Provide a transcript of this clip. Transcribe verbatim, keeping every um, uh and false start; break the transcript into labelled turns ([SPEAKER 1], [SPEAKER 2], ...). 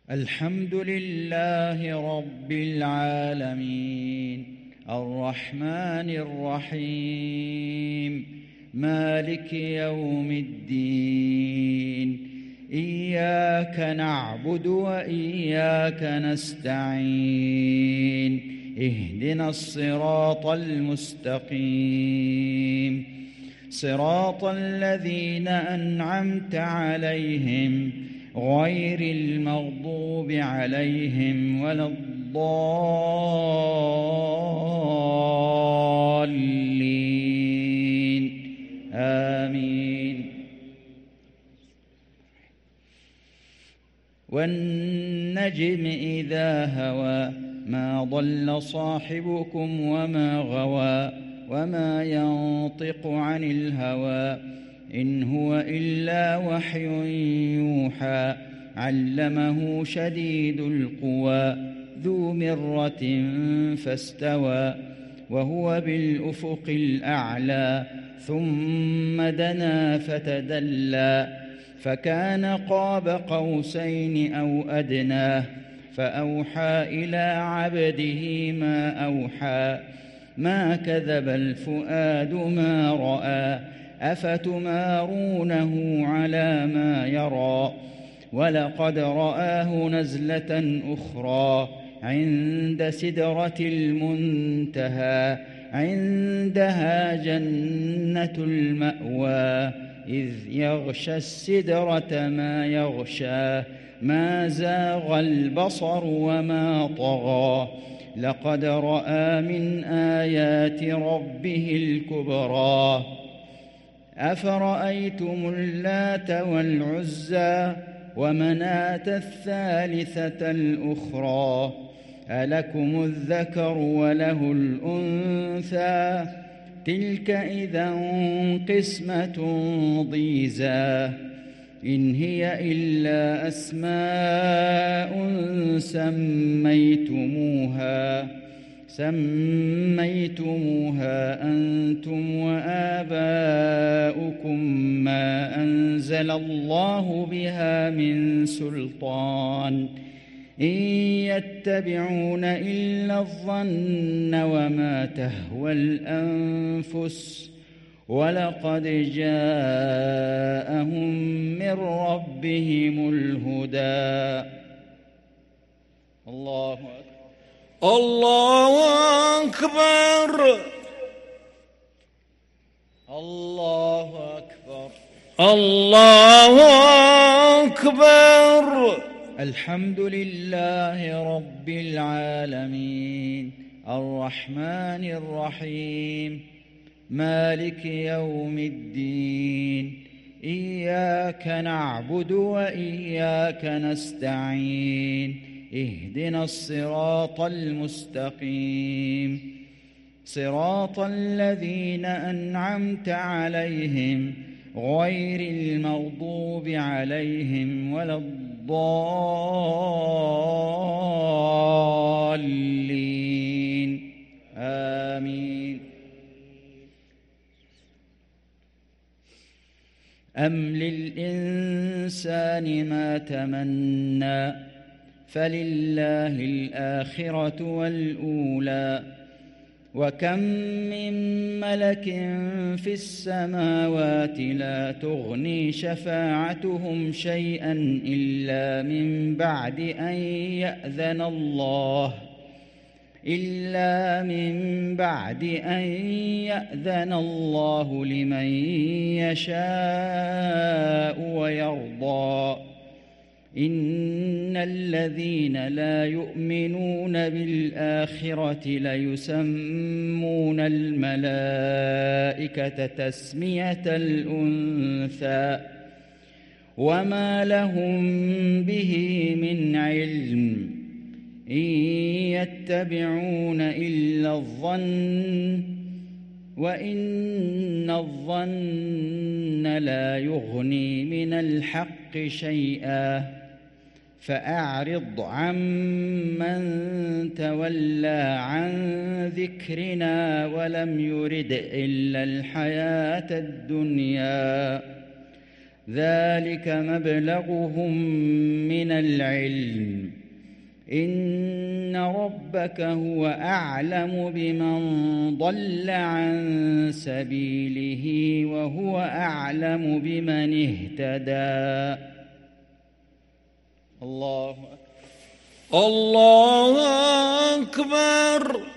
[SPEAKER 1] الحمد لله رب العالمين الرحمن الرحيم مالك يوم الدين إياك نعبد وإياك نستعين اهدنا الصراط المستقيم صراط الذين أنعمت عليهم غير المغضوب عليهم ولا الضالين آمين. والنجم إذا هوى ما ضل صاحبكم وما غوى وما ينطق عن الهوى إن هو إلا وحي يوحى علمه شديد القوى ذو مرة فاستوى وهو بالأفق الأعلى ثم دنا فتدلى فكان قاب قوسين أو أدنى فأوحى إلى عبده ما أوحى ما كذب الفؤاد ما رأى أفتمارونه على ما يرى ولقد رآه نزلة أخرى عند سدرة المنتهى عندها جنة المأوى إذ يغشى السدرة ما يغشى ما زاغ البصر وما طغى لقد رأى من آيات ربه الكبرى أفرأيتم اللات والعزى ومناة الثالثة الأخرى ألكم الذكر وله الأنثى تلك إذا قسمة ضيزى إن هي إلا أسماء سميتموها سميتموها أنتم وآباؤكم ما أنزل الله بها من سلطان إن يتبعون إلا الظن وما تهوى الأنفس ولقد جاءهم من ربهم الهدى. الله أكبر.
[SPEAKER 2] الله أكبر.
[SPEAKER 1] الله أكبر.
[SPEAKER 2] الله أكبر.
[SPEAKER 1] الحمد لله رب العالمين الرحمن الرحيم مالك يوم الدين إياك نعبد وإياك نستعين اهدنا الصراط المستقيم صراط الذين أنعمت عليهم غير المغضوب عليهم ولا الضالين آمين. أم للإنسان ما تمنى فلله الآخرة والأولى وكم من ملك في السماوات لا تغني شفاعتهم شيئا إلا من بعد أن يأذن الله إلا من بعد أن يأذن الله لمن يشاء ويرضى إن الذين لا يؤمنون بالآخرة ليسمون الملائكة تسمية الأنثى وما لهم به من علم إن يتبعون إلا الظن وإن الظن لا يغني من الحق شيئا فأعرض عمن تولى عن ذكرنا ولم يرد إلا الحياة الدنيا ذلك مبلغهم من العلم إن ربك هو أعلم بمن ضل عن سبيله وهو أعلم بمن اهتدى. الله
[SPEAKER 2] الله أكبر.